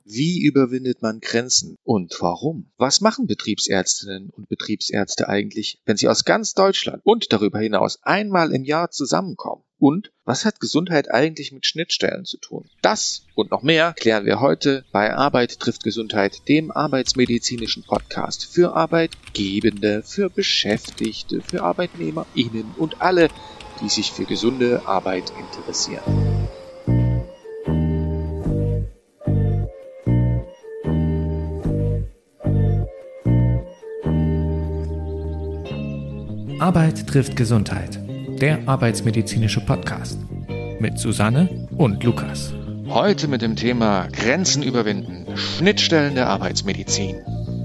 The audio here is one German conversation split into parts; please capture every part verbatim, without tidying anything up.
Wie überwindet man Grenzen und warum? Was machen Betriebsärztinnen und Betriebsärzte eigentlich, wenn sie aus ganz Deutschland und darüber hinaus einmal im Jahr zusammenkommen? Und was hat Gesundheit eigentlich mit Schnittstellen zu tun? Das und noch mehr klären wir heute bei Arbeit trifft Gesundheit, dem arbeitsmedizinischen Podcast für Arbeitgebende, für Beschäftigte, für ArbeitnehmerInnen und alle, die sich für gesunde Arbeit interessieren. Arbeit trifft Gesundheit, der arbeitsmedizinische Podcast mit Susanne und Lukas. Heute mit dem Thema Grenzen überwinden, Schnittstellen der Arbeitsmedizin.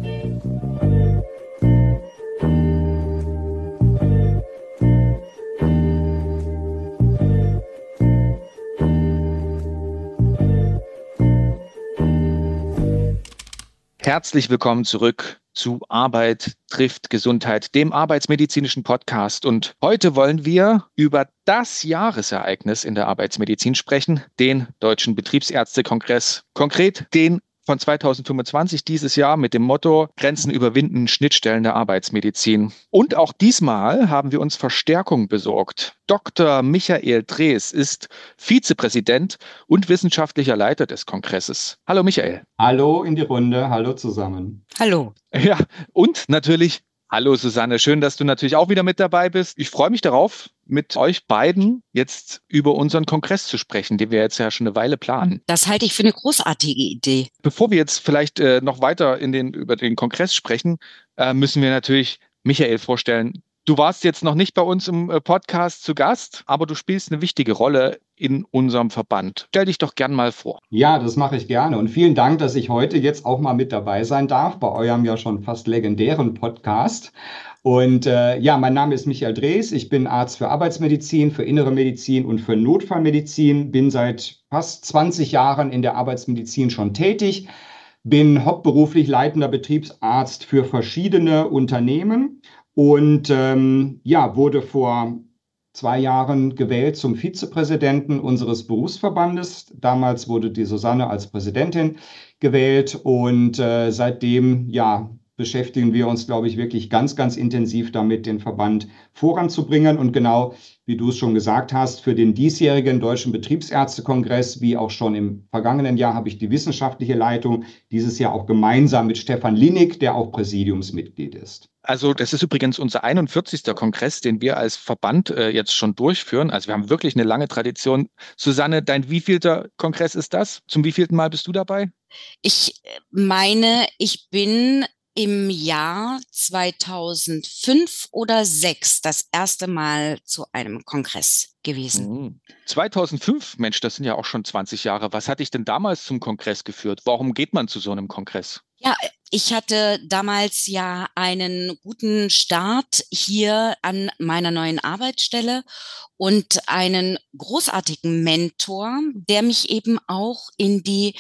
Herzlich willkommen zurück zu Arbeit trifft Gesundheit, dem arbeitsmedizinischen Podcast. Und heute wollen wir über das Jahresereignis in der Arbeitsmedizin sprechen, den Deutschen Betriebsärztekongress, konkret den von zweitausendfünfundzwanzig dieses Jahr mit dem Motto Grenzen überwinden, Schnittstellen der Arbeitsmedizin. Und auch diesmal haben wir uns Verstärkung besorgt. Doktor Michael Drees ist Vizepräsident und wissenschaftlicher Leiter des Kongresses. Hallo Michael. Hallo in die Runde, hallo zusammen. Hallo. Ja, und natürlich hallo Susanne, schön, dass du natürlich auch wieder mit dabei bist. Ich freue mich darauf, mit euch beiden jetzt über unseren Kongress zu sprechen, den wir jetzt ja schon eine Weile planen. Das halte ich für eine großartige Idee. Bevor wir jetzt vielleicht äh, noch weiter in den, über den Kongress sprechen, äh, müssen wir natürlich Michael vorstellen. Du warst jetzt noch nicht bei uns im äh, Podcast zu Gast, aber du spielst eine wichtige Rolle in unserem Verband. Stell dich doch gern mal vor. Ja, das mache ich gerne und vielen Dank, dass ich heute jetzt auch mal mit dabei sein darf, bei eurem ja schon fast legendären Podcast. Und äh, ja, mein Name ist Michael Drees, ich bin Arzt für Arbeitsmedizin, für Innere Medizin und für Notfallmedizin, bin seit fast zwanzig Jahren in der Arbeitsmedizin schon tätig, bin hauptberuflich leitender Betriebsarzt für verschiedene Unternehmen und ähm, ja, wurde vor zwei Jahren gewählt zum Vizepräsidenten unseres Berufsverbandes. Damals wurde die Susanne als Präsidentin gewählt und äh, seitdem, ja, beschäftigen wir uns, glaube ich, wirklich ganz, ganz intensiv damit, den Verband voranzubringen. Und genau, wie du es schon gesagt hast, für den diesjährigen Deutschen Betriebsärztekongress, wie auch schon im vergangenen Jahr, habe ich die wissenschaftliche Leitung, dieses Jahr auch gemeinsam mit Stefan Linnig, der auch Präsidiumsmitglied ist. Also das ist übrigens unser einundvierzigster Kongress, den wir als Verband äh, jetzt schon durchführen. Also wir haben wirklich eine lange Tradition. Susanne, dein wievielter Kongress ist das? Zum wievielten Mal bist du dabei? Ich meine, ich bin im Jahr zweitausendfünf oder sechs das erste Mal zu einem Kongress gewesen. Mhm. zweitausendfünf, Mensch, das sind ja auch schon zwanzig Jahre. Was hat dich denn damals zum Kongress geführt? Warum geht man zu so einem Kongress? Ja, ich hatte damals ja einen guten Start hier an meiner neuen Arbeitsstelle und einen großartigen Mentor, der mich eben auch in die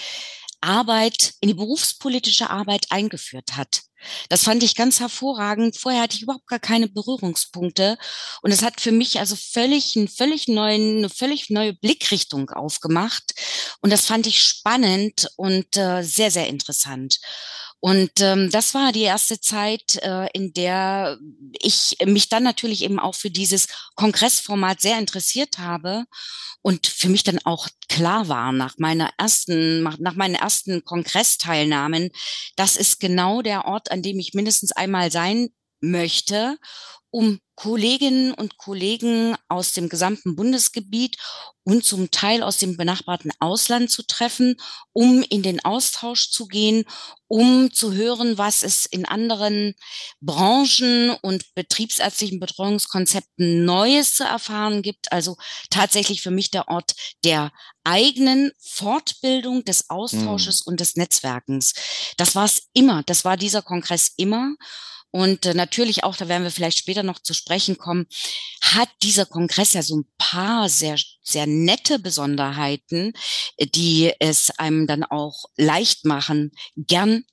Arbeit, in die berufspolitische Arbeit eingeführt hat. Das fand ich ganz hervorragend. Vorher hatte ich überhaupt gar keine Berührungspunkte. Und es hat für mich also völlig, einen völlig neuen, eine völlig neue Blickrichtung aufgemacht. Und das fand ich spannend und äh, sehr, sehr interessant. Und ähm, das war die erste Zeit, äh, in der ich mich dann natürlich eben auch für dieses Kongressformat sehr interessiert habe und für mich dann auch klar war nach meiner ersten, nach meinen ersten Kongressteilnahmen, das ist genau der Ort, an dem ich mindestens einmal sein möchte, um Kolleginnen und Kollegen aus dem gesamten Bundesgebiet und zum Teil aus dem benachbarten Ausland zu treffen, um in den Austausch zu gehen, um zu hören, was es in anderen Branchen und betriebsärztlichen Betreuungskonzepten Neues zu erfahren gibt. Also tatsächlich für mich der Ort der eigenen Fortbildung, des Austausches mhm. und des Netzwerkens. Das war es immer. Das war dieser Kongress immer. Und äh, natürlich auch, da werden wir vielleicht später noch zu sprechen kommen, hat dieser Kongress ja so ein paar sehr, sehr nette Besonderheiten, die es einem dann auch leicht machen, gern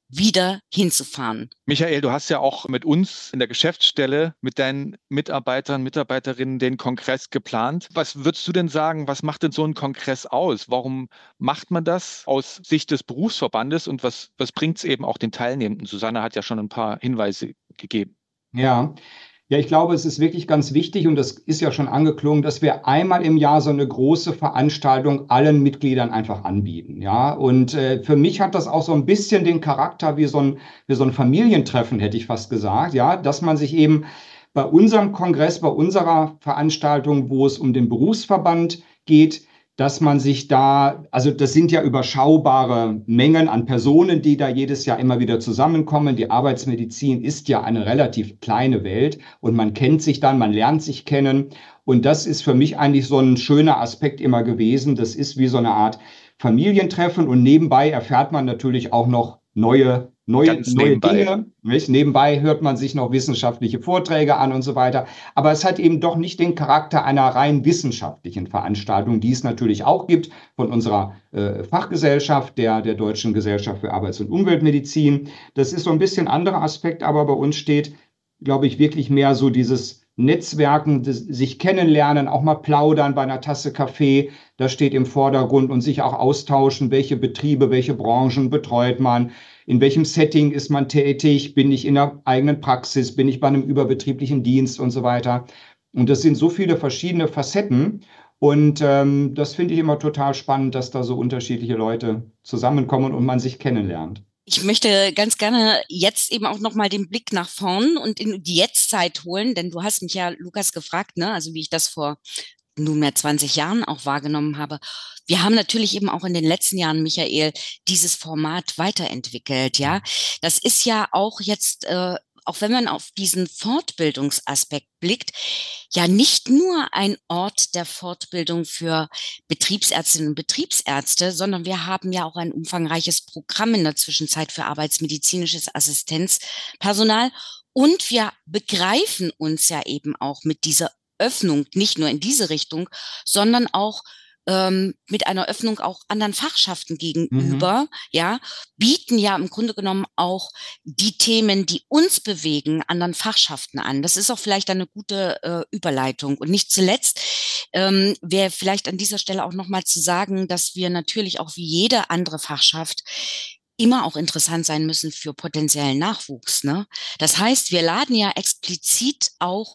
wieder hinzufahren. Michael, du hast ja auch mit uns in der Geschäftsstelle, mit deinen Mitarbeitern, Mitarbeiterinnen den Kongress geplant. Was würdest du denn sagen, was macht denn so ein Kongress aus? Warum macht man das aus Sicht des Berufsverbandes und was, was bringt es eben auch den Teilnehmenden? Susanne hat ja schon ein paar Hinweise gegeben. Ja. Ja, ich glaube, es ist wirklich ganz wichtig und das ist ja schon angeklungen, dass wir einmal im Jahr so eine große Veranstaltung allen Mitgliedern einfach anbieten. Ja, und äh, für mich hat das auch so ein bisschen den Charakter wie so ein, wie so ein Familientreffen, hätte ich fast gesagt. Ja, dass man sich eben bei unserem Kongress, bei unserer Veranstaltung, wo es um den Berufsverband geht, dass man sich da, also das sind ja überschaubare Mengen an Personen, die da jedes Jahr immer wieder zusammenkommen. Die Arbeitsmedizin ist ja eine relativ kleine Welt und man kennt sich dann, man lernt sich kennen. Und das ist für mich eigentlich so ein schöner Aspekt immer gewesen. Das ist wie so eine Art Familientreffen und nebenbei erfährt man natürlich auch noch neue Neue, neue Dinge, nicht? Nebenbei hört man sich noch wissenschaftliche Vorträge an und so weiter. Aber es hat eben doch nicht den Charakter einer rein wissenschaftlichen Veranstaltung, die es natürlich auch gibt von unserer äh, Fachgesellschaft, der, der Deutschen Gesellschaft für Arbeits- und Umweltmedizin. Das ist so ein bisschen anderer Aspekt, aber bei uns steht, glaube ich, wirklich mehr so dieses Netzwerken, das, sich kennenlernen, auch mal plaudern bei einer Tasse Kaffee. Das steht im Vordergrund und sich auch austauschen, welche Betriebe, welche Branchen betreut man. In welchem Setting ist man tätig? Bin ich in der eigenen Praxis? Bin ich bei einem überbetrieblichen Dienst und so weiter? Und das sind so viele verschiedene Facetten. Und ähm, das finde ich immer total spannend, dass da so unterschiedliche Leute zusammenkommen und man sich kennenlernt. Ich möchte ganz gerne jetzt eben auch nochmal den Blick nach vorn und in die Jetztzeit holen, denn du hast mich ja, Lukas, gefragt, ne, also wie ich das vor nunmehr zwanzig Jahren auch wahrgenommen habe. Wir haben natürlich eben auch in den letzten Jahren, Michael, dieses Format weiterentwickelt, ja. Das ist ja auch jetzt, äh, auch wenn man auf diesen Fortbildungsaspekt blickt, ja nicht nur ein Ort der Fortbildung für Betriebsärztinnen und Betriebsärzte, sondern wir haben ja auch ein umfangreiches Programm in der Zwischenzeit für arbeitsmedizinisches Assistenzpersonal und wir begreifen uns ja eben auch mit dieser Öffnung, nicht nur in diese Richtung, sondern auch ähm, mit einer Öffnung auch anderen Fachschaften gegenüber, mhm. ja, bieten ja im Grunde genommen auch die Themen, die uns bewegen, anderen Fachschaften an. Das ist auch vielleicht eine gute äh, Überleitung. Und nicht zuletzt ähm, wäre vielleicht an dieser Stelle auch nochmal zu sagen, dass wir natürlich auch wie jede andere Fachschaft immer auch interessant sein müssen für potenziellen Nachwuchs, ne? Das heißt, wir laden ja explizit auch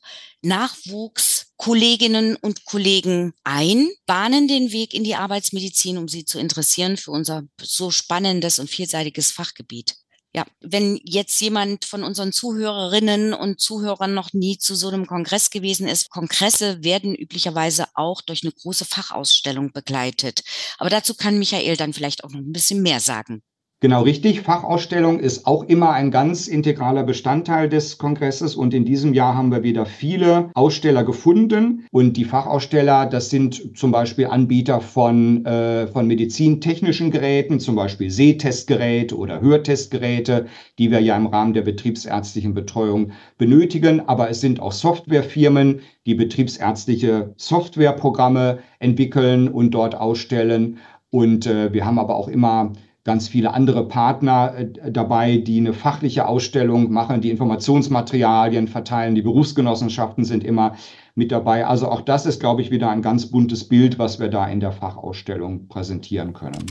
Nachwuchskolleginnen und Kollegen ein, bahnen den Weg in die Arbeitsmedizin, um sie zu interessieren für unser so spannendes und vielseitiges Fachgebiet. Ja, wenn jetzt jemand von unseren Zuhörerinnen und Zuhörern noch nie zu so einem Kongress gewesen ist, Kongresse werden üblicherweise auch durch eine große Fachausstellung begleitet. Aber dazu kann Michael dann vielleicht auch noch ein bisschen mehr sagen. Genau richtig. Fachausstellung ist auch immer ein ganz integraler Bestandteil des Kongresses und in diesem Jahr haben wir wieder viele Aussteller gefunden und die Fachaussteller, das sind zum Beispiel Anbieter von, äh, von medizintechnischen Geräten, zum Beispiel Sehtestgeräte oder Hörtestgeräte, die wir ja im Rahmen der betriebsärztlichen Betreuung benötigen, aber es sind auch Softwarefirmen, die betriebsärztliche Softwareprogramme entwickeln und dort ausstellen und äh, wir haben aber auch immer ganz viele andere Partner äh, dabei, die eine fachliche Ausstellung machen, die Informationsmaterialien verteilen. Die Berufsgenossenschaften sind immer mit dabei. Also auch das ist, glaube ich, wieder ein ganz buntes Bild, was wir da in der Fachausstellung präsentieren können.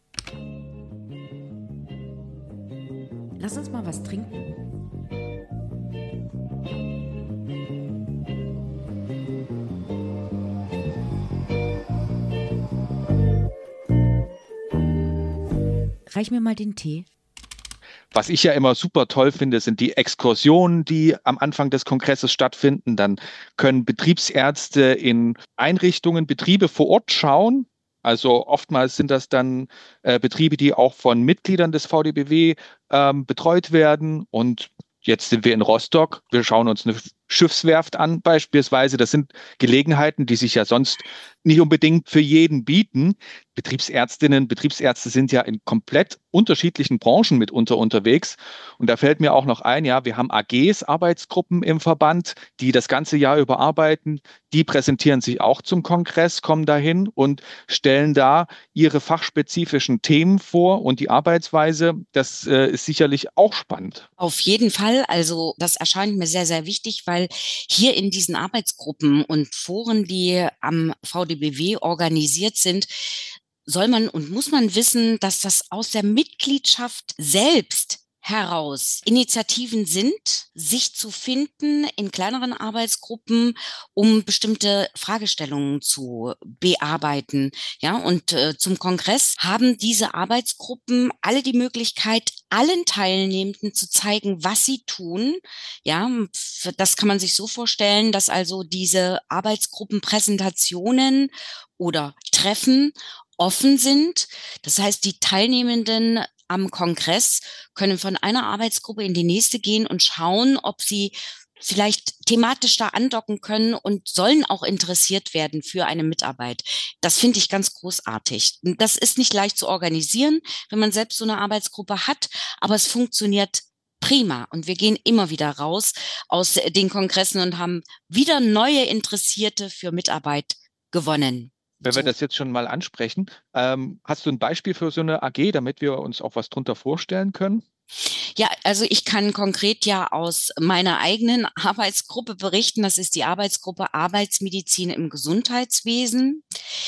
Lass uns mal was trinken. Reich mir mal den Tee. Was ich ja immer super toll finde, sind die Exkursionen, die am Anfang des Kongresses stattfinden. Dann können Betriebsärzte in Einrichtungen, Betriebe vor Ort schauen. Also oftmals sind das dann äh, Betriebe, die auch von Mitgliedern des V D B W ähm, betreut werden. Und jetzt sind wir in Rostock. Wir schauen uns eine Schiffswerft an beispielsweise. Das sind Gelegenheiten, die sich ja sonst nicht unbedingt für jeden bieten. Betriebsärztinnen, Betriebsärzte sind ja in komplett unterschiedlichen Branchen mitunter unterwegs. Und da fällt mir auch noch ein, ja, wir haben A Gs, Arbeitsgruppen im Verband, die das ganze Jahr über arbeiten. Die präsentieren sich auch zum Kongress, kommen dahin und stellen da ihre fachspezifischen Themen vor und die Arbeitsweise. Das äh, ist sicherlich auch spannend. Auf jeden Fall. Also das erscheint mir sehr, sehr wichtig, weil hier in diesen Arbeitsgruppen und Foren, die am V D B W organisiert sind, soll man und muss man wissen, dass das aus der Mitgliedschaft selbst heraus Initiativen sind, sich zu finden in kleineren Arbeitsgruppen, um bestimmte Fragestellungen zu bearbeiten. Ja, und äh, zum Kongress haben diese Arbeitsgruppen alle die Möglichkeit, allen Teilnehmenden zu zeigen, was sie tun. Ja, das kann man sich so vorstellen, dass also diese Arbeitsgruppenpräsentationen oder Treffen offen sind. Das heißt, die Teilnehmenden am Kongress können von einer Arbeitsgruppe in die nächste gehen und schauen, ob sie vielleicht thematisch da andocken können und sollen auch interessiert werden für eine Mitarbeit. Das finde ich ganz großartig. Das ist nicht leicht zu organisieren, wenn man selbst so eine Arbeitsgruppe hat, aber es funktioniert prima. Und wir gehen immer wieder raus aus den Kongressen und haben wieder neue Interessierte für Mitarbeit gewonnen. Wenn wir das jetzt schon mal ansprechen, ähm, hast du ein Beispiel für so eine A G, damit wir uns auch was drunter vorstellen können? Ja, also ich kann konkret ja aus meiner eigenen Arbeitsgruppe berichten. Das ist die Arbeitsgruppe Arbeitsmedizin im Gesundheitswesen.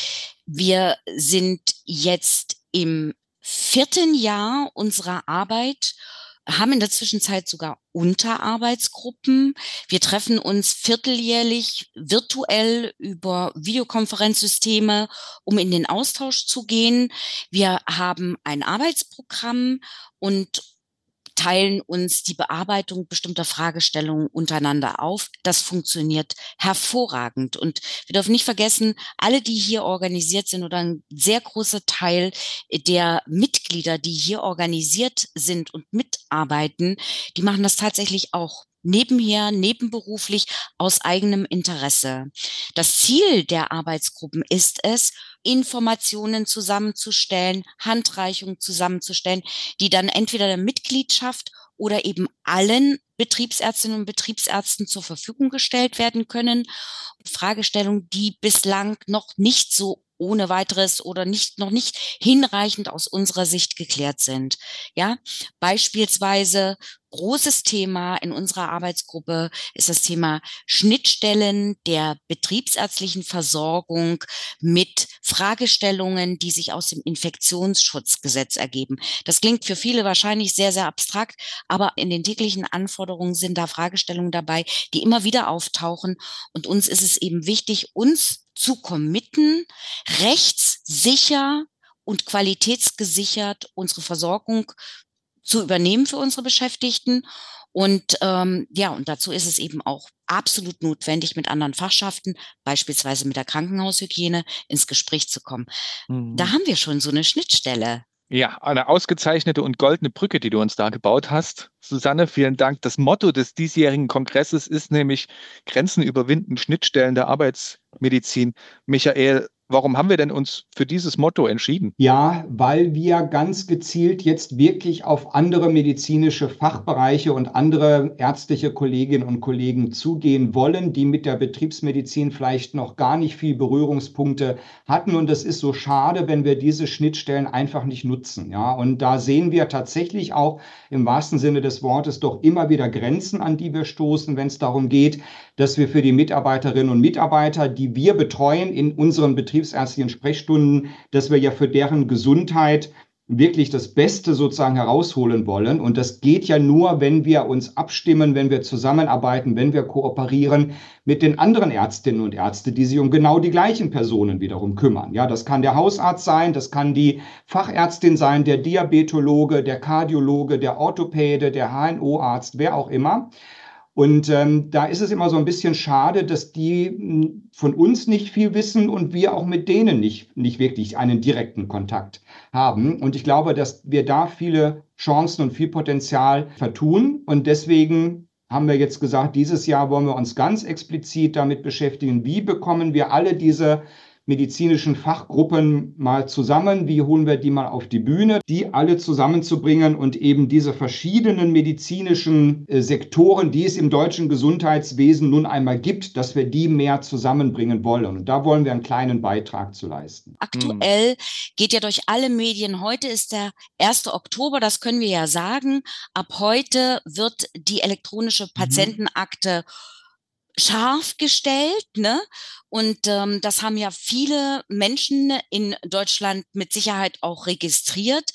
Wir sind jetzt im vierten Jahr unserer Arbeit, haben in der Zwischenzeit sogar Unterarbeitsgruppen. Wir treffen uns vierteljährlich virtuell über Videokonferenzsysteme, um in den Austausch zu gehen. Wir haben ein Arbeitsprogramm und teilen uns die Bearbeitung bestimmter Fragestellungen untereinander auf. Das funktioniert hervorragend. Und wir dürfen nicht vergessen, alle, die hier organisiert sind oder ein sehr großer Teil der Mitglieder, die hier organisiert sind und mitarbeiten, die machen das tatsächlich auch nebenher, nebenberuflich, aus eigenem Interesse. Das Ziel der Arbeitsgruppen ist es, Informationen zusammenzustellen, Handreichungen zusammenzustellen, die dann entweder der Mitgliedschaft oder eben allen Betriebsärztinnen und Betriebsärzten zur Verfügung gestellt werden können. Fragestellungen, die bislang noch nicht so ohne weiteres oder nicht, noch nicht hinreichend aus unserer Sicht geklärt sind. Ja, beispielsweise großes Thema in unserer Arbeitsgruppe ist das Thema Schnittstellen der betriebsärztlichen Versorgung mit Fragestellungen, die sich aus dem Infektionsschutzgesetz ergeben. Das klingt für viele wahrscheinlich sehr, sehr abstrakt, aber in den täglichen Anforderungen sind da Fragestellungen dabei, die immer wieder auftauchen. Und uns ist es eben wichtig, uns zu committen, rechtssicher und qualitätsgesichert unsere Versorgung zu übernehmen für unsere Beschäftigten. Und ähm, ja, und dazu ist es eben auch absolut notwendig, mit anderen Fachschaften, beispielsweise mit der Krankenhaushygiene, ins Gespräch zu kommen. Mhm. Da haben wir schon so eine Schnittstelle. Ja, eine ausgezeichnete und goldene Brücke, die du uns da gebaut hast. Susanne, vielen Dank. Das Motto des diesjährigen Kongresses ist nämlich Grenzen überwinden, Schnittstellen der Arbeitsmedizin. Michael, warum haben wir denn uns für dieses Motto entschieden? Ja, weil wir ganz gezielt jetzt wirklich auf andere medizinische Fachbereiche und andere ärztliche Kolleginnen und Kollegen zugehen wollen, die mit der Betriebsmedizin vielleicht noch gar nicht viel Berührungspunkte hatten. Und es ist so schade, wenn wir diese Schnittstellen einfach nicht nutzen. Ja, und da sehen wir tatsächlich auch im wahrsten Sinne des Wortes doch immer wieder Grenzen, an die wir stoßen, wenn es darum geht, dass wir für die Mitarbeiterinnen und Mitarbeiter, die wir betreuen in unseren betriebsärztlichen Sprechstunden, dass wir ja für deren Gesundheit wirklich das Beste sozusagen herausholen wollen. Und das geht ja nur, wenn wir uns abstimmen, wenn wir zusammenarbeiten, wenn wir kooperieren mit den anderen Ärztinnen und Ärzten, die sich um genau die gleichen Personen wiederum kümmern. Ja, das kann der Hausarzt sein, das kann die Fachärztin sein, der Diabetologe, der Kardiologe, der Orthopäde, der H N O-Arzt, wer auch immer. Und ähm, da ist es immer so ein bisschen schade, dass die m, von uns nicht viel wissen und wir auch mit denen nicht, nicht wirklich einen direkten Kontakt haben. Und ich glaube, dass wir da viele Chancen und viel Potenzial vertun. Und deswegen haben wir jetzt gesagt, dieses Jahr wollen wir uns ganz explizit damit beschäftigen, wie bekommen wir alle diese medizinischen Fachgruppen mal zusammen, wie holen wir die mal auf die Bühne, die alle zusammenzubringen und eben diese verschiedenen medizinischen äh, Sektoren, die es im deutschen Gesundheitswesen nun einmal gibt, dass wir die mehr zusammenbringen wollen. Und da wollen wir einen kleinen Beitrag zu leisten. Aktuell hm. geht ja durch alle Medien. Heute ist der erste Oktober, das können wir ja sagen. Ab heute wird die elektronische Patientenakte mhm. scharf gestellt, ne? Und ähm, das haben ja viele Menschen in Deutschland mit Sicherheit auch registriert.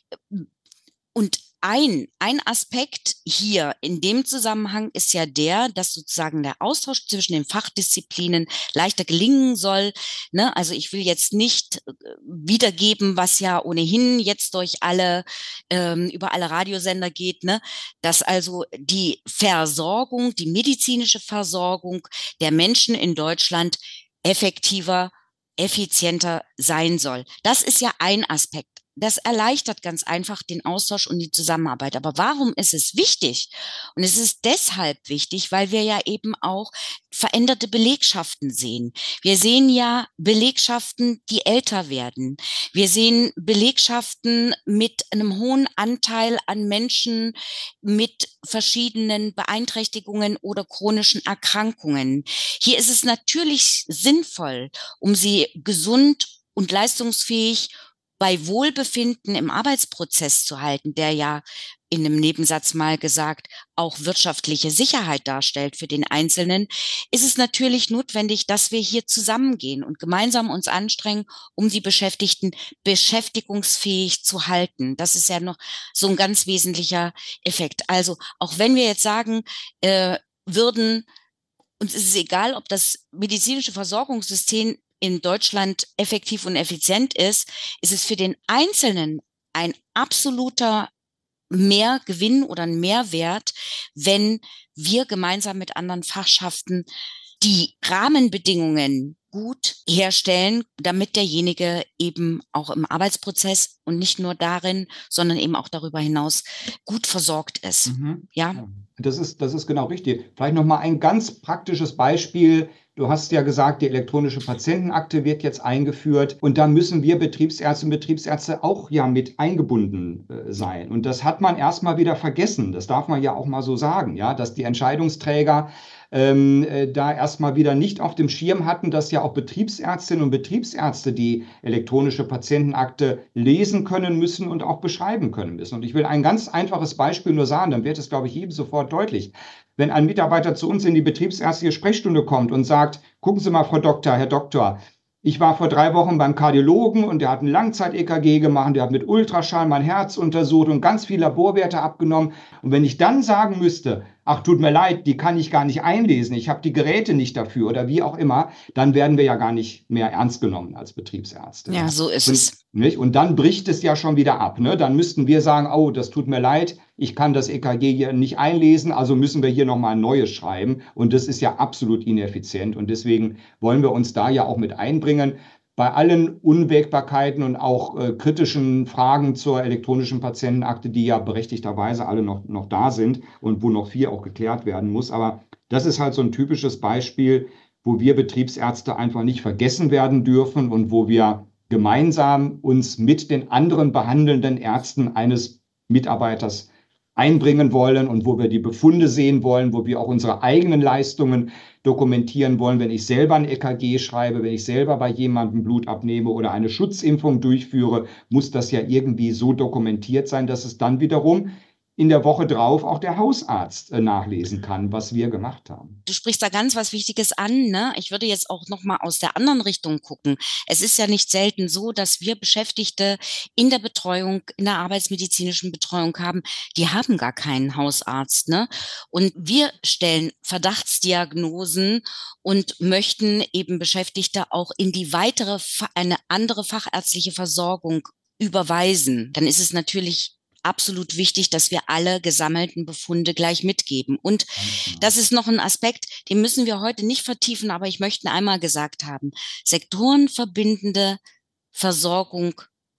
Und ein, ein Aspekt hier in dem Zusammenhang ist ja der, dass sozusagen der Austausch zwischen den Fachdisziplinen leichter gelingen soll. Ne? Also ich will jetzt nicht wiedergeben, was ja ohnehin jetzt durch alle, ähm, über alle Radiosender geht, ne? Dass also die Versorgung, die medizinische Versorgung der Menschen in Deutschland effektiver, effizienter sein soll. Das ist ja ein Aspekt. Das erleichtert ganz einfach den Austausch und die Zusammenarbeit. Aber warum ist es wichtig? Und es ist deshalb wichtig, weil wir ja eben auch veränderte Belegschaften sehen. Wir sehen ja Belegschaften, die älter werden. Wir sehen Belegschaften mit einem hohen Anteil an Menschen mit verschiedenen Beeinträchtigungen oder chronischen Erkrankungen. Hier ist es natürlich sinnvoll, um sie gesund und leistungsfähig bei Wohlbefinden im Arbeitsprozess zu halten, der ja in einem Nebensatz mal gesagt auch wirtschaftliche Sicherheit darstellt für den Einzelnen, ist es natürlich notwendig, dass wir hier zusammengehen und gemeinsam uns anstrengen, um die Beschäftigten beschäftigungsfähig zu halten. Das ist ja noch so ein ganz wesentlicher Effekt. Also auch wenn wir jetzt sagen äh, würden, uns ist es egal, ob das medizinische Versorgungssystem in Deutschland effektiv und effizient ist, ist es für den Einzelnen ein absoluter Mehrgewinn oder ein Mehrwert, wenn wir gemeinsam mit anderen Fachschaften die Rahmenbedingungen gut herstellen, damit derjenige eben auch im Arbeitsprozess und nicht nur darin, sondern eben auch darüber hinaus gut versorgt ist. Mhm. Ja. Das ist, das ist genau richtig. Vielleicht noch mal ein ganz praktisches Beispiel. Du hast ja gesagt, die elektronische Patientenakte wird jetzt eingeführt und da müssen wir Betriebsärzte und Betriebsärzte auch ja mit eingebunden äh, sein. Und das hat man erstmal wieder vergessen. Das darf man ja auch mal so sagen, ja, dass die Entscheidungsträger ähm, äh, da erstmal wieder nicht auf dem Schirm hatten, dass ja auch Betriebsärztinnen und Betriebsärzte die elektronische Patientenakte lesen können müssen und auch beschreiben können müssen. Und ich will ein ganz einfaches Beispiel nur sagen, dann wird es, glaube ich, jedem sofort deutlich. Wenn ein Mitarbeiter zu uns in die betriebsärztliche Sprechstunde kommt und sagt, gucken Sie mal, Frau Doktor, Herr Doktor, ich war vor drei Wochen beim Kardiologen und der hat ein Langzeit-E K G gemacht, der hat mit Ultraschall mein Herz untersucht und ganz viele Laborwerte abgenommen. Und wenn ich dann sagen müsste, ach, tut mir leid, die kann ich gar nicht einlesen, ich habe die Geräte nicht dafür oder wie auch immer, dann werden wir ja gar nicht mehr ernst genommen als Betriebsärzte. Ja, so ist und, es. Nicht? Und dann bricht es ja schon wieder ab. Ne? Dann müssten wir sagen, oh, das tut mir leid, ich kann das E K G hier nicht einlesen, also müssen wir hier nochmal ein neues schreiben. Und das ist ja absolut ineffizient. Und deswegen wollen wir uns da ja auch mit einbringen. Bei allen Unwägbarkeiten und auch äh, kritischen Fragen zur elektronischen Patientenakte, die ja berechtigterweise alle noch, noch da sind und wo noch viel auch geklärt werden muss. Aber das ist halt so ein typisches Beispiel, wo wir Betriebsärzte einfach nicht vergessen werden dürfen und wo wir gemeinsam uns mit den anderen behandelnden Ärzten eines Mitarbeiters einbringen wollen und wo wir die Befunde sehen wollen, wo wir auch unsere eigenen Leistungen dokumentieren wollen. Wenn ich selber ein E K G schreibe, wenn ich selber bei jemandem Blut abnehme oder eine Schutzimpfung durchführe, muss das ja irgendwie so dokumentiert sein, dass es dann wiederum in der Woche drauf auch der Hausarzt äh, nachlesen kann, was wir gemacht haben. Du sprichst da ganz was Wichtiges an, ne? Ich würde jetzt auch noch mal aus der anderen Richtung gucken. Es ist ja nicht selten so, dass wir Beschäftigte in der Betreuung, in der arbeitsmedizinischen Betreuung haben, die haben gar keinen Hausarzt, ne? Und wir stellen Verdachtsdiagnosen und möchten eben Beschäftigte auch in die weitere, eine andere fachärztliche Versorgung überweisen. Dann ist es natürlich absolut wichtig, dass wir alle gesammelten Befunde gleich mitgeben. Und das ist noch ein Aspekt, den müssen wir heute nicht vertiefen, aber ich möchte einmal gesagt haben, sektorenverbindende Versorgung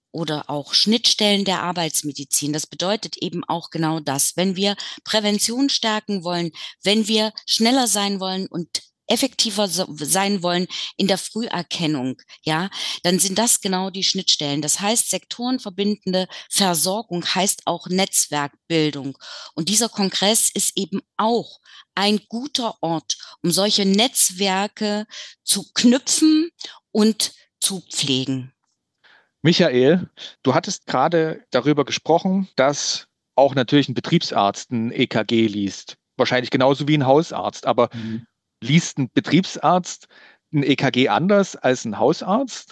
oder auch Schnittstellen der Arbeitsmedizin. Das bedeutet eben auch genau das. Wenn wir Prävention stärken wollen, wenn wir schneller sein wollen und effektiver sein wollen in der Früherkennung, ja, dann sind das genau die Schnittstellen. Das heißt, sektorenverbindende Versorgung heißt auch Netzwerkbildung. Und dieser Kongress ist eben auch ein guter Ort, um solche Netzwerke zu knüpfen und zu pflegen. Michael, du hattest gerade darüber gesprochen, dass auch natürlich ein Betriebsarzt ein E K G liest. Wahrscheinlich genauso wie ein Hausarzt, aber Mhm. liest ein Betriebsarzt ein E K G anders als ein Hausarzt?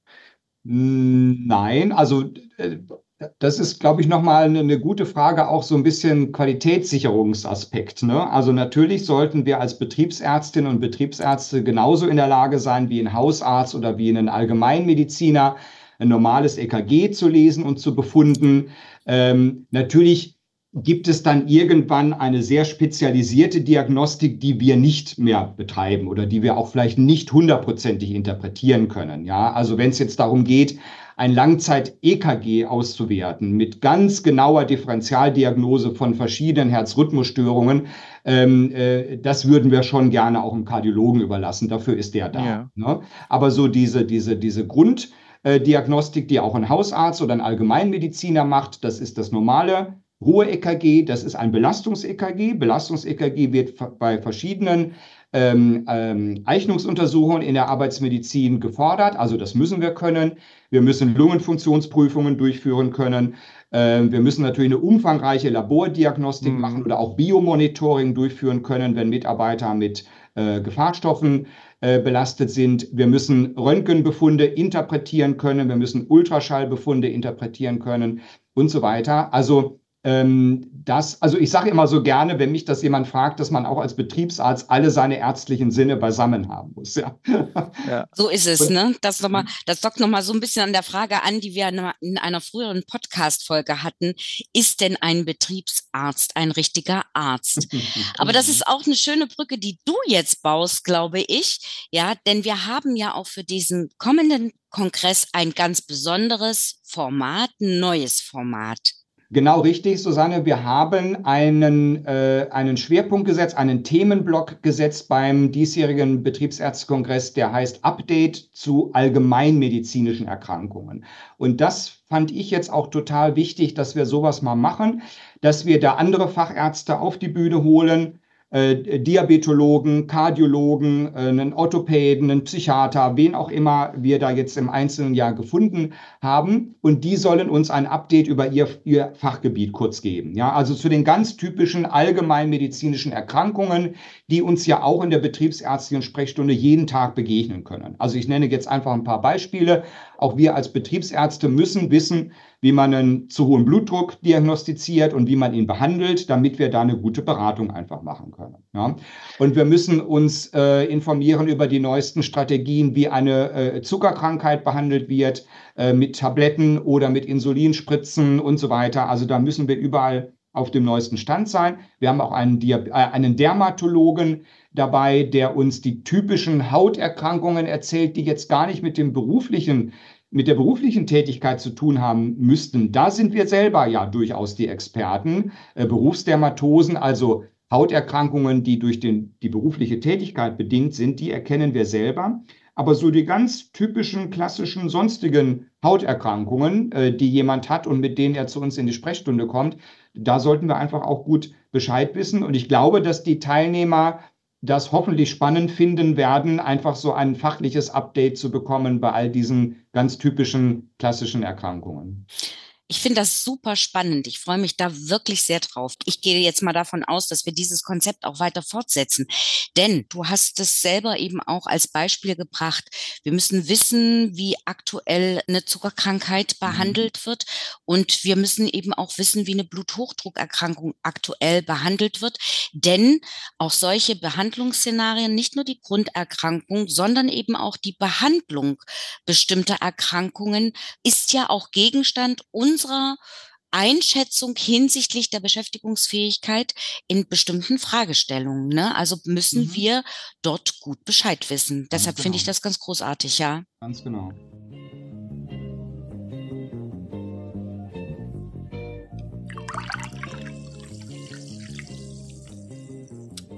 Nein, also äh, das ist, glaube ich, nochmal eine, eine gute Frage, auch so ein bisschen Qualitätssicherungsaspekt, ne? Also natürlich sollten wir als Betriebsärztinnen und Betriebsärzte genauso in der Lage sein wie ein Hausarzt oder wie ein Allgemeinmediziner, ein normales E K G zu lesen und zu befunden. Ähm, natürlich gibt es dann irgendwann eine sehr spezialisierte Diagnostik, die wir nicht mehr betreiben oder die wir auch vielleicht nicht hundertprozentig interpretieren können. Ja, also wenn es jetzt darum geht, ein Langzeit-E K G auszuwerten mit ganz genauer Differentialdiagnose von verschiedenen Herzrhythmusstörungen, ähm, äh, das würden wir schon gerne auch einem Kardiologen überlassen. Dafür ist der da. Ja. Ne? Aber so diese, diese, diese Grunddiagnostik, die auch ein Hausarzt oder ein Allgemeinmediziner macht, das ist das normale Ruhe-E K G, das ist ein Belastungs-E K G. Belastungs-E K G wird bei verschiedenen ähm, ähm, Eignungsuntersuchungen in der Arbeitsmedizin gefordert. Also das müssen wir können. Wir müssen Lungenfunktionsprüfungen durchführen können. Ähm, wir müssen natürlich eine umfangreiche Labordiagnostik Mhm. machen oder auch Biomonitoring durchführen können, wenn Mitarbeiter mit äh, Gefahrstoffen äh, belastet sind. Wir müssen Röntgenbefunde interpretieren können. Wir müssen Ultraschallbefunde interpretieren können und so weiter. Also ähm, das, also ich sage immer so gerne, wenn mich das jemand fragt, dass man auch als Betriebsarzt alle seine ärztlichen Sinne beisammen haben muss. Ja. Ja. So ist es, Und, ne? Das nochmal, das dockt nochmal so ein bisschen an der Frage an, die wir in einer früheren Podcast-Folge hatten. Ist denn ein Betriebsarzt ein richtiger Arzt? Aber das ist auch eine schöne Brücke, die du jetzt baust, glaube ich. Ja, denn wir haben ja auch für diesen kommenden Kongress ein ganz besonderes Format, ein neues Format. Genau richtig, Susanne. Wir haben einen, äh, einen Schwerpunkt gesetzt, einen Themenblock gesetzt beim diesjährigen Betriebsärztekongress, der heißt Update zu allgemeinmedizinischen Erkrankungen. Und das fand ich jetzt auch total wichtig, dass wir sowas mal machen, dass wir da andere Fachärzte auf die Bühne holen, äh, Diabetologen, Kardiologen, äh, einen Orthopäden, einen Psychiater, wen auch immer wir da jetzt im einzelnen Jahr gefunden haben. Und die sollen uns ein Update über ihr, ihr Fachgebiet kurz geben. Ja, also zu den ganz typischen allgemeinmedizinischen Erkrankungen, die uns ja auch in der betriebsärztlichen Sprechstunde jeden Tag begegnen können. Also ich nenne jetzt einfach ein paar Beispiele. Auch wir als Betriebsärzte müssen wissen, wie man einen zu hohen Blutdruck diagnostiziert und wie man ihn behandelt, damit wir da eine gute Beratung einfach machen können. Ja? Und wir müssen uns äh, informieren über die neuesten Strategien, wie eine äh, Zuckerkrankheit behandelt wird, äh, mit Tabletten oder mit Insulinspritzen und so weiter. Also da müssen wir überall auf dem neuesten Stand sein. Wir haben auch einen, Diab äh, einen Dermatologen dabei, der uns die typischen Hauterkrankungen erzählt, die jetzt gar nicht mit dem beruflichen mit der beruflichen Tätigkeit zu tun haben müssten. Da sind wir selber ja durchaus die Experten. Äh, Berufsdermatosen, also Hauterkrankungen, die durch den, die berufliche Tätigkeit bedingt sind, die erkennen wir selber. Aber so die ganz typischen, klassischen, sonstigen Hauterkrankungen, äh, die jemand hat und mit denen er zu uns in die Sprechstunde kommt, da sollten wir einfach auch gut Bescheid wissen. Und ich glaube, dass die Teilnehmer das hoffentlich spannend finden werden, einfach so ein fachliches Update zu bekommen bei all diesen ganz typischen klassischen Erkrankungen. Ich finde das super spannend. Ich freue mich da wirklich sehr drauf. Ich gehe jetzt mal davon aus, dass wir dieses Konzept auch weiter fortsetzen. Denn du hast es selber eben auch als Beispiel gebracht. Wir müssen wissen, wie aktuell eine Zuckerkrankheit behandelt wird. Und wir müssen eben auch wissen, wie eine Bluthochdruckerkrankung aktuell behandelt wird. Denn auch solche Behandlungsszenarien, nicht nur die Grunderkrankung, sondern eben auch die Behandlung bestimmter Erkrankungen ist ja auch Gegenstand unserer Einschätzung hinsichtlich der Beschäftigungsfähigkeit in bestimmten Fragestellungen. Ne? Also müssen mhm. wir dort gut Bescheid wissen. Ganz Deshalb genau. finde ich das ganz großartig, ja. Ganz genau.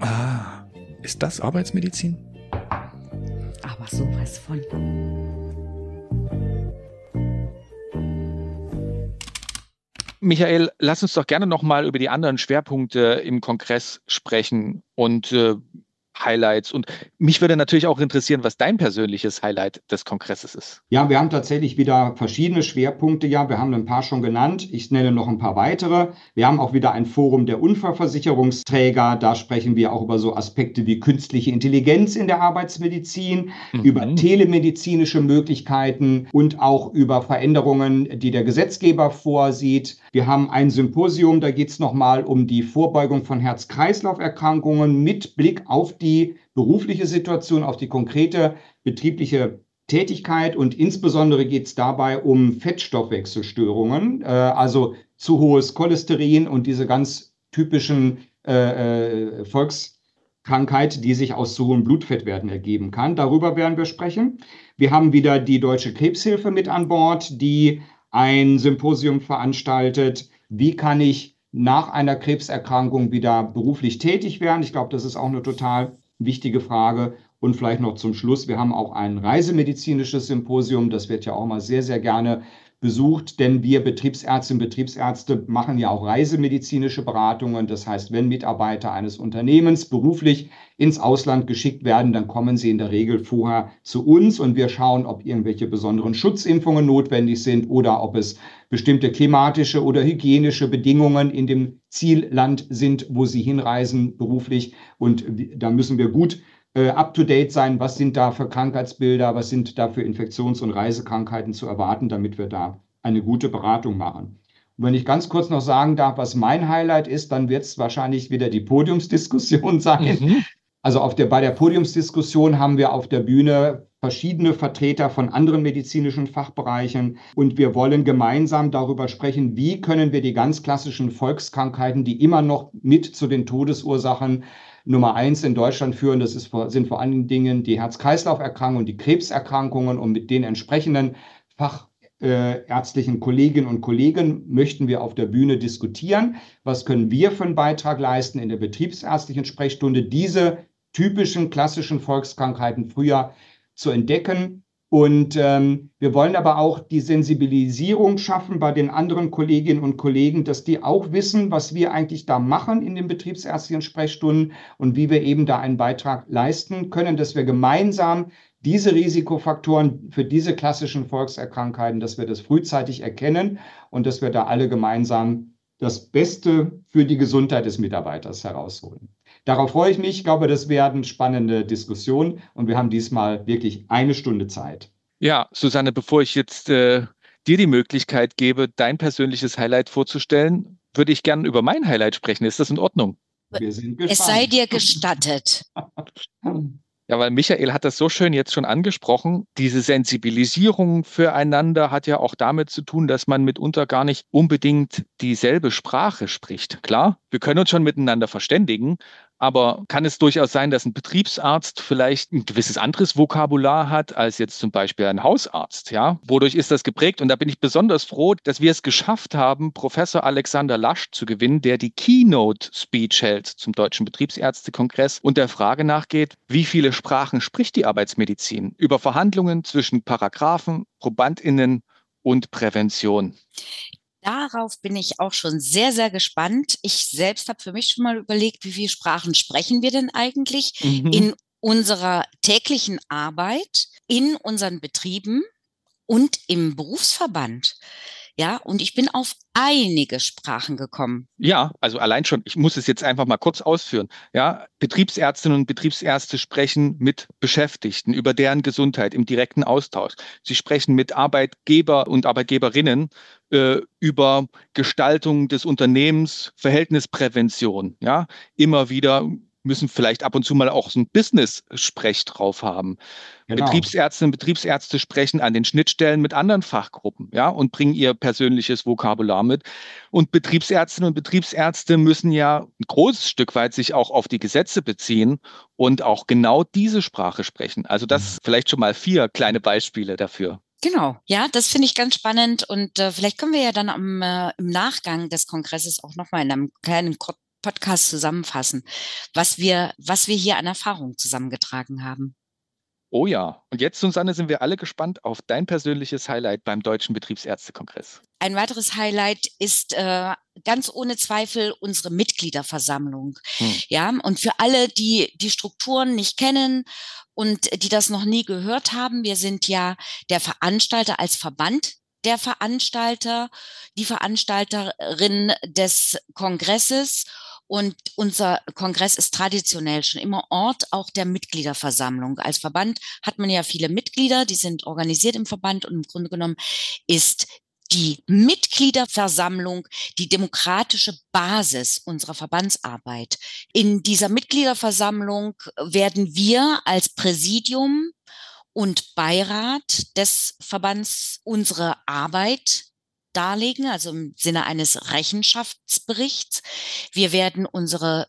Ah, ist das Arbeitsmedizin? Aber sowas von. Michael, lass uns doch gerne nochmal über die anderen Schwerpunkte im Kongress sprechen und äh, Highlights. Und mich würde natürlich auch interessieren, was dein persönliches Highlight des Kongresses ist. Ja, wir haben tatsächlich wieder verschiedene Schwerpunkte. Ja, wir haben ein paar schon genannt. Ich nenne noch ein paar weitere. Wir haben auch wieder ein Forum der Unfallversicherungsträger. Da sprechen wir auch über so Aspekte wie künstliche Intelligenz in der Arbeitsmedizin, mhm. über telemedizinische Möglichkeiten und auch über Veränderungen, die der Gesetzgeber vorsieht. Wir haben ein Symposium, da geht es nochmal um die Vorbeugung von Herz-Kreislauf-Erkrankungen mit Blick auf die berufliche Situation, auf die konkrete betriebliche Tätigkeit, und insbesondere geht es dabei um Fettstoffwechselstörungen, äh, also zu hohes Cholesterin und diese ganz typischen äh, äh, Volkskrankheit, die sich aus zu hohen Blutfettwerten ergeben kann. Darüber werden wir sprechen. Wir haben wieder die Deutsche Krebshilfe mit an Bord, die ein Symposium veranstaltet. Wie kann ich nach einer Krebserkrankung wieder beruflich tätig werden? Ich glaube, das ist auch eine total wichtige Frage. Und vielleicht noch zum Schluss, wir haben auch ein reisemedizinisches Symposium. Das wird ja auch mal sehr, sehr gerne besucht, denn wir Betriebsärztinnen und Betriebsärzte machen ja auch reisemedizinische Beratungen. Das heißt, wenn Mitarbeiter eines Unternehmens beruflich ins Ausland geschickt werden, dann kommen sie in der Regel vorher zu uns und wir schauen, ob irgendwelche besonderen Schutzimpfungen notwendig sind oder ob es bestimmte klimatische oder hygienische Bedingungen in dem Zielland sind, wo sie hinreisen beruflich. Und da müssen wir gut äh, up-to-date sein. Was sind da für Krankheitsbilder, was sind da für Infektions- und Reisekrankheiten zu erwarten, damit wir da eine gute Beratung machen. Und wenn ich ganz kurz noch sagen darf, was mein Highlight ist, dann wird es wahrscheinlich wieder die Podiumsdiskussion sein. Mhm. Also auf der, bei der Podiumsdiskussion haben wir auf der Bühne verschiedene Vertreter von anderen medizinischen Fachbereichen und wir wollen gemeinsam darüber sprechen, wie können wir die ganz klassischen Volkskrankheiten, die immer noch mit zu den Todesursachen Nummer eins in Deutschland führen, das ist, sind vor allen Dingen die Herz-Kreislauf-Erkrankungen, die Krebserkrankungen, und mit den entsprechenden fachärztlichen Kolleginnen und Kollegen möchten wir auf der Bühne diskutieren. Was können wir für einen Beitrag leisten in der betriebsärztlichen Sprechstunde, diese typischen klassischen Volkskrankheiten früher zu entdecken. Und ähm, wir wollen aber auch die Sensibilisierung schaffen bei den anderen Kolleginnen und Kollegen, dass die auch wissen, was wir eigentlich da machen in den betriebsärztlichen Sprechstunden und wie wir eben da einen Beitrag leisten können, dass wir gemeinsam diese Risikofaktoren für diese klassischen Volkserkrankheiten, dass wir das frühzeitig erkennen und dass wir da alle gemeinsam das Beste für die Gesundheit des Mitarbeiters herausholen. Darauf freue ich mich. Ich glaube, das werden spannende Diskussionen und wir haben diesmal wirklich eine Stunde Zeit. Ja, Susanne, bevor ich jetzt äh, dir die Möglichkeit gebe, dein persönliches Highlight vorzustellen, würde ich gerne über mein Highlight sprechen. Ist das in Ordnung? Wir sind gespannt. Es sei dir gestattet. Ja, weil Michael hat das so schön jetzt schon angesprochen. Diese Sensibilisierung füreinander hat ja auch damit zu tun, dass man mitunter gar nicht unbedingt dieselbe Sprache spricht. Klar, wir können uns schon miteinander verständigen, aber kann es durchaus sein, dass ein Betriebsarzt vielleicht ein gewisses anderes Vokabular hat als jetzt zum Beispiel ein Hausarzt, ja? Wodurch ist das geprägt? Und da bin ich besonders froh, dass wir es geschafft haben, Professor Alexander Lasch zu gewinnen, der die Keynote-Speech hält zum Deutschen Betriebsärztekongress und der Frage nachgeht, wie viele Sprachen spricht die Arbeitsmedizin über Verhandlungen zwischen Paragraphen, ProbandInnen und Prävention. Darauf bin ich auch schon sehr, sehr gespannt. Ich selbst habe für mich schon mal überlegt, wie viele Sprachen sprechen wir denn eigentlich mhm. in unserer täglichen Arbeit, in unseren Betrieben und im Berufsverband. Ja, und ich bin auf einige Sprachen gekommen. Ja, also allein schon, ich muss es jetzt einfach mal kurz ausführen. Ja, Betriebsärztinnen und Betriebsärzte sprechen mit Beschäftigten über deren Gesundheit im direkten Austausch. Sie sprechen mit Arbeitgeber und Arbeitgeberinnen äh, über Gestaltung des Unternehmens, Verhältnisprävention. Ja, immer wieder müssen vielleicht ab und zu mal auch so ein Business-Sprech drauf haben. Genau. Betriebsärztinnen und Betriebsärzte sprechen an den Schnittstellen mit anderen Fachgruppen, ja, und bringen ihr persönliches Vokabular mit. Und Betriebsärztinnen und Betriebsärzte müssen ja ein großes Stück weit sich auch auf die Gesetze beziehen und auch genau diese Sprache sprechen. Also das vielleicht schon mal vier kleine Beispiele dafür. Genau, ja, das finde ich ganz spannend und äh, vielleicht können wir ja dann am, äh, im Nachgang des Kongresses auch nochmal in einem kleinen Podcast zusammenfassen, was wir, was wir hier an Erfahrung zusammengetragen haben. Oh ja. Und jetzt, Susanne, sind wir alle gespannt auf dein persönliches Highlight beim Deutschen Betriebsärztekongress. Ein weiteres Highlight ist äh, ganz ohne Zweifel unsere Mitgliederversammlung. Hm. Ja, und für alle, die die Strukturen nicht kennen und die das noch nie gehört haben, wir sind ja der Veranstalter als Verband der Veranstalter, die Veranstalterin des Kongresses. Und unser Kongress ist traditionell schon immer Ort auch der Mitgliederversammlung. Als Verband hat man ja viele Mitglieder, die sind organisiert im Verband und im Grunde genommen ist die Mitgliederversammlung die demokratische Basis unserer Verbandsarbeit. In dieser Mitgliederversammlung werden wir als Präsidium und Beirat des Verbands unsere Arbeit darlegen, also im Sinne eines Rechenschaftsberichts. Wir werden unsere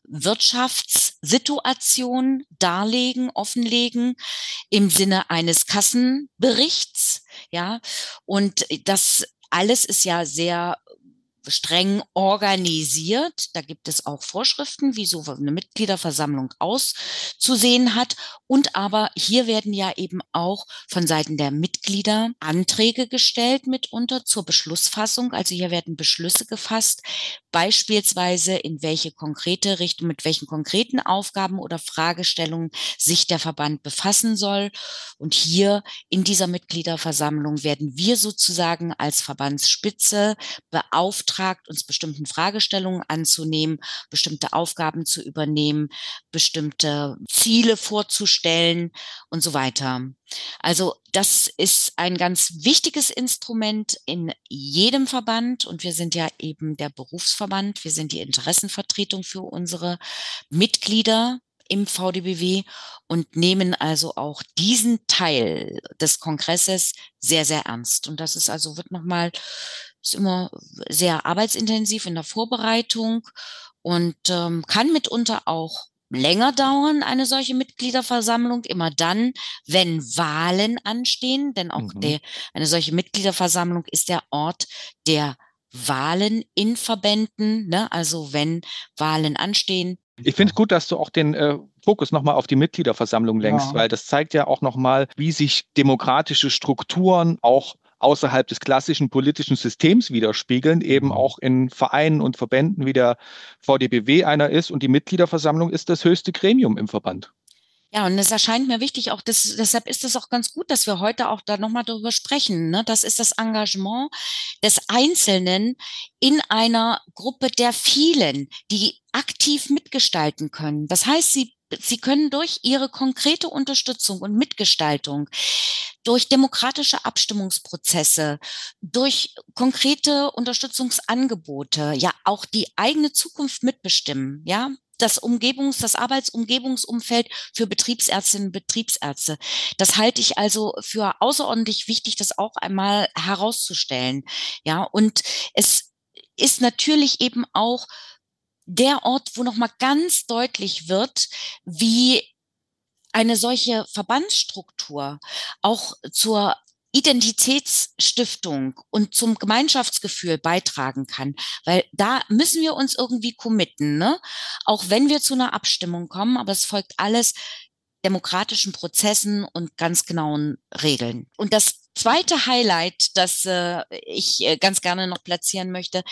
Wirtschaftssituation darlegen, offenlegen im Sinne eines Kassenberichts, ja. Und das alles ist ja sehr streng organisiert. Da gibt es auch Vorschriften, wie so eine Mitgliederversammlung auszusehen hat. Und aber hier werden ja eben auch von Seiten der Mitglieder Anträge gestellt mitunter zur Beschlussfassung. Also hier werden Beschlüsse gefasst, beispielsweise in welche konkrete Richtung, mit welchen konkreten Aufgaben oder Fragestellungen sich der Verband befassen soll. Und hier in dieser Mitgliederversammlung werden wir sozusagen als Verbandsspitze beauftragt, uns bestimmten Fragestellungen anzunehmen, bestimmte Aufgaben zu übernehmen, bestimmte Ziele vorzustellen und so weiter. Also das ist ein ganz wichtiges Instrument in jedem Verband und wir sind ja eben der Berufsverband, wir sind die Interessenvertretung für unsere Mitglieder im V D B W und nehmen also auch diesen Teil des Kongresses sehr, sehr ernst. Und das ist also, wird nochmal, ist immer sehr arbeitsintensiv in der Vorbereitung und ähm, kann mitunter auch länger dauern, eine solche Mitgliederversammlung, immer dann, wenn Wahlen anstehen, denn auch mhm. der, eine solche Mitgliederversammlung ist der Ort der Wahlen in Verbänden, ne? Also wenn Wahlen anstehen. Ich finde es gut, dass du auch den äh, Fokus nochmal auf die Mitgliederversammlung lenkst, ja. Weil das zeigt ja auch nochmal, wie sich demokratische Strukturen auch außerhalb des klassischen politischen Systems widerspiegeln, eben auch in Vereinen und Verbänden, wie der V D B W einer ist. Und die Mitgliederversammlung ist das höchste Gremium im Verband. Ja, und es erscheint mir wichtig, auch das, deshalb ist es auch ganz gut, dass wir heute auch da nochmal darüber sprechen. Ne? Das ist das Engagement des Einzelnen in einer Gruppe der vielen, die aktiv mitgestalten können. Das heißt, sie Sie können durch ihre konkrete Unterstützung und Mitgestaltung, durch demokratische Abstimmungsprozesse, durch konkrete Unterstützungsangebote, ja auch die eigene Zukunft mitbestimmen, ja. Das Umgebungs-, das Arbeitsumgebungsumfeld für Betriebsärztinnen und Betriebsärzte. Das halte ich also für außerordentlich wichtig, das auch einmal herauszustellen. Ja, und es ist natürlich eben auch der Ort, wo nochmal ganz deutlich wird, wie eine solche Verbandsstruktur auch zur Identitätsstiftung und zum Gemeinschaftsgefühl beitragen kann, weil da müssen wir uns irgendwie committen, ne? Auch wenn wir zu einer Abstimmung kommen, aber es folgt alles demokratischen Prozessen und ganz genauen Regeln. Und das zweite Highlight, das äh, ich äh, ganz gerne noch platzieren möchte,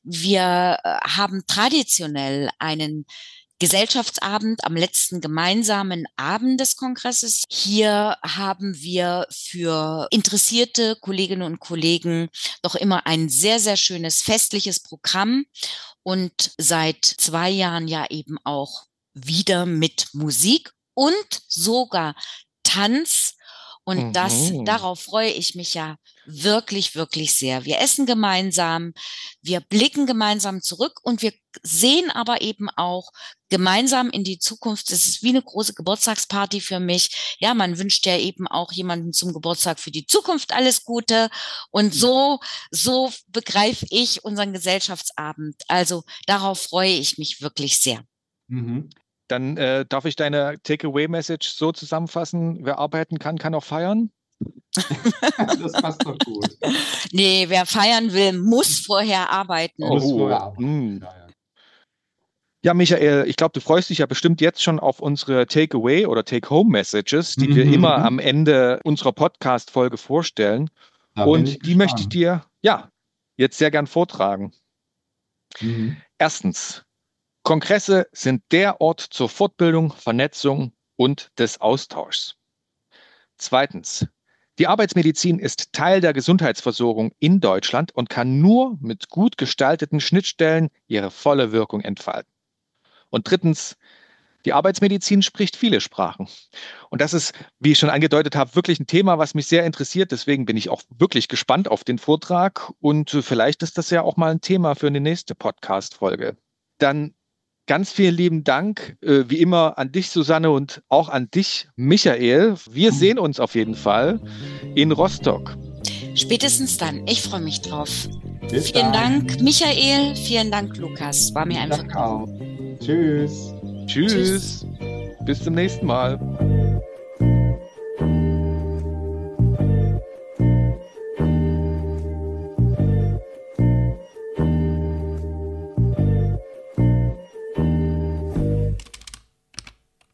wir äh, haben traditionell einen Gesellschaftsabend am letzten gemeinsamen Abend des Kongresses. Hier haben wir für interessierte Kolleginnen und Kollegen doch immer ein sehr, sehr schönes festliches Programm und seit zwei Jahren ja eben auch wieder mit Musik und sogar Tanz. Und mhm. das, darauf freue ich mich ja wirklich, wirklich sehr. Wir essen gemeinsam, wir blicken gemeinsam zurück und wir sehen aber eben auch gemeinsam in die Zukunft. Es ist wie eine große Geburtstagsparty für mich. Ja, man wünscht ja eben auch jemandem zum Geburtstag für die Zukunft alles Gute. Und so, so begreife ich unseren Gesellschaftsabend. Also darauf freue ich mich wirklich sehr. Mhm. Dann äh, darf ich deine Takeaway-Message so zusammenfassen, wer arbeiten kann, kann auch feiern? Das passt doch gut. Nee, wer feiern will, muss vorher arbeiten. Oh, muss vorher arbeiten. Ja, ja. Ja, Michael, ich glaube, du freust dich ja bestimmt jetzt schon auf unsere Takeaway- oder Take-Home-Messages, die mhm. wir immer am Ende unserer Podcast-Folge vorstellen. Da Und die möchte ich dir ja jetzt sehr gern vortragen. Mhm. Erstens, Kongresse sind der Ort zur Fortbildung, Vernetzung und des Austauschs. Zweitens, die Arbeitsmedizin ist Teil der Gesundheitsversorgung in Deutschland und kann nur mit gut gestalteten Schnittstellen ihre volle Wirkung entfalten. Und drittens, die Arbeitsmedizin spricht viele Sprachen. Und das ist, wie ich schon angedeutet habe, wirklich ein Thema, was mich sehr interessiert. Deswegen bin ich auch wirklich gespannt auf den Vortrag. Und vielleicht ist das ja auch mal ein Thema für eine nächste Podcast-Folge. Dann ganz vielen lieben Dank, äh, wie immer, an dich, Susanne, und auch an dich, Michael. Wir sehen uns auf jeden Fall in Rostock. Spätestens dann. Ich freue mich drauf. Bis vielen dann. Dank, Michael. Vielen Dank, Lukas. War mir ein Vergnügen. Tschüss. Tschüss. Tschüss. Bis zum nächsten Mal.